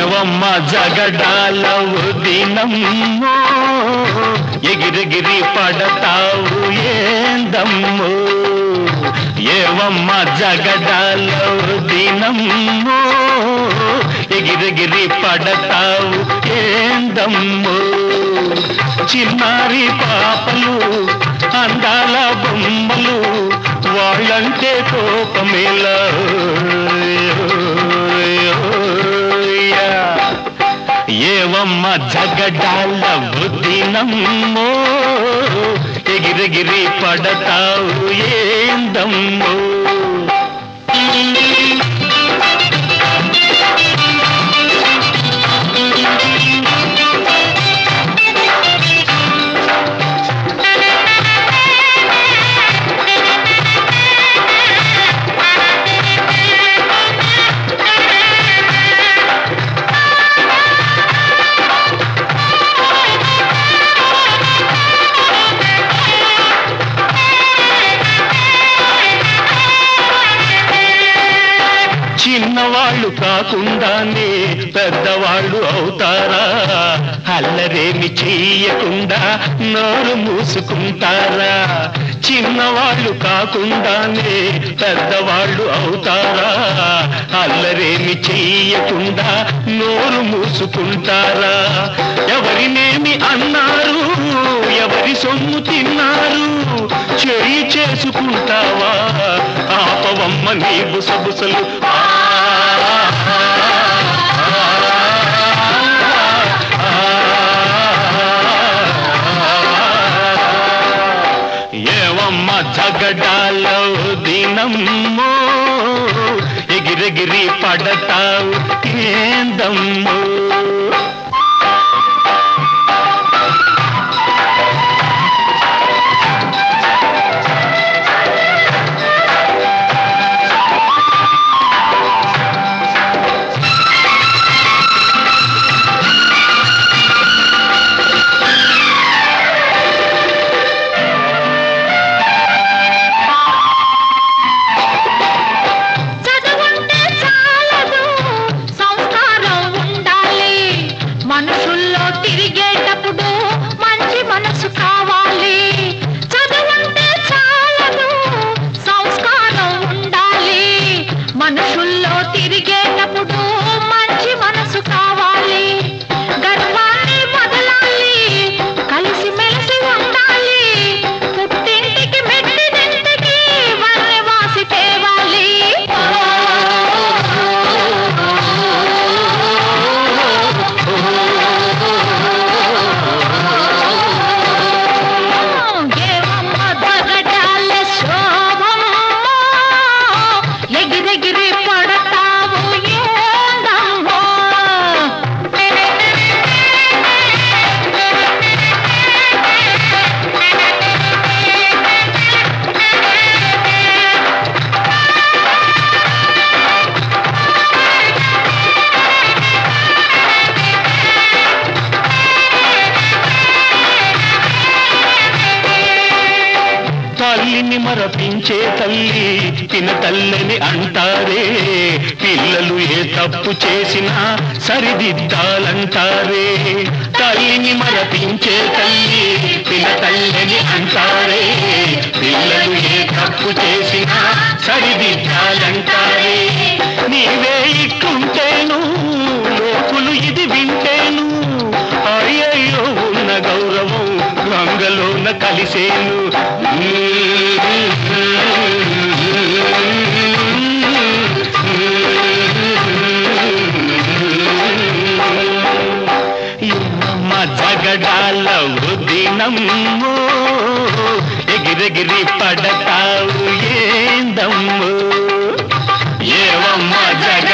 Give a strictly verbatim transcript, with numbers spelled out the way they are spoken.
ఏవమ్మ జగడాలవు దినమ్మో ఎగిరెగిరి పడతావు ఏందమ్మో ఏవమ్మ జగడాలవు దినమ్మో ఎగిరెగిరి పడతావు ఏందమ్మో చిన్నారి పాపలు అందాల బొమ్మలు వాళ్ళంటే కోపమేలా ఏవమ్మ జగడాల బుద్ధినమ్మో ఎగిరెగిరి పడతావు ఏందమ్మో చిన్నవాళ్ళు కాకుండానే పెద్దవాళ్ళు అవుతారా అల్లరేమి చెయ్యకుండా నోరు మూసుకుంటారా చిన్నవాళ్ళు కాకుండానే పెద్దవాళ్ళు అవుతారా అల్లరేమి చెయ్యకుండా నోరు మూసుకుంటారా ఎవరినేమి అన్నారు ఎవరి సొమ్ము తిన్నారు చెయ్యి చేసుకుంటావా ఆపవమ్మ నీ బుసబుసలు ఏవమ్మ జగడాల దినమ్మో ఎగిరెగిరి పడతావు ఏందమ్మో తిరిగేటప్పుడు మంచి మనసు కావాలి చదువుంటే చాలదు సంస్కారం ఉండాలి మనుషుల్లో తిరిగేటప్పుడు మంచి మనసు కావాలి గర్వాన్ని వదలాలి కలిసి మెలిసి ఉండాలి పుట్టింటికి మెట్టినింటికి వన్నెవాసి తేవాలి తల్లిని మరపించే తల్లి తిన తల్లిని అంటారే పిల్లలు ఏ తప్పు చేసినా సరిదిద్దాలంటారే తల్లిని మరపించే తల్లి తిన తల్లిని అంటారే పిల్లలు ఏ తప్పు చేసినా సరిదిద్దాలంటారే నీవే ఇట్టుంటేను లోకులు ఇది వింటేను అయ్యయ్యో ఉన్న గౌరవం గంగలోన కలిసేను జగడాల దినమ్మో ఎగిరెగిరి పడతావు ఏందమ్మో ఏవమ్మ జగ